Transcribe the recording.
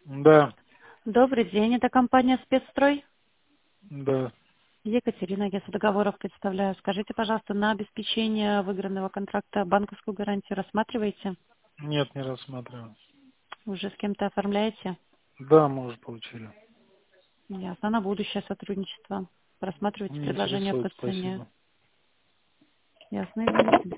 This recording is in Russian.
Да, Добрый день, это компания «Спецстрой». да. Екатерина, агентство договоров представляю. Скажите, пожалуйста, на обеспечение выигранного контракта банковскую гарантию рассматриваете? Нет, не рассматривал. Уже с кем-то оформляете? Да, мы уже получили. Ясно. На будущее сотрудничество. Рассматриваете Не предложение интересует, по цене? спасибо. Ясно, извините.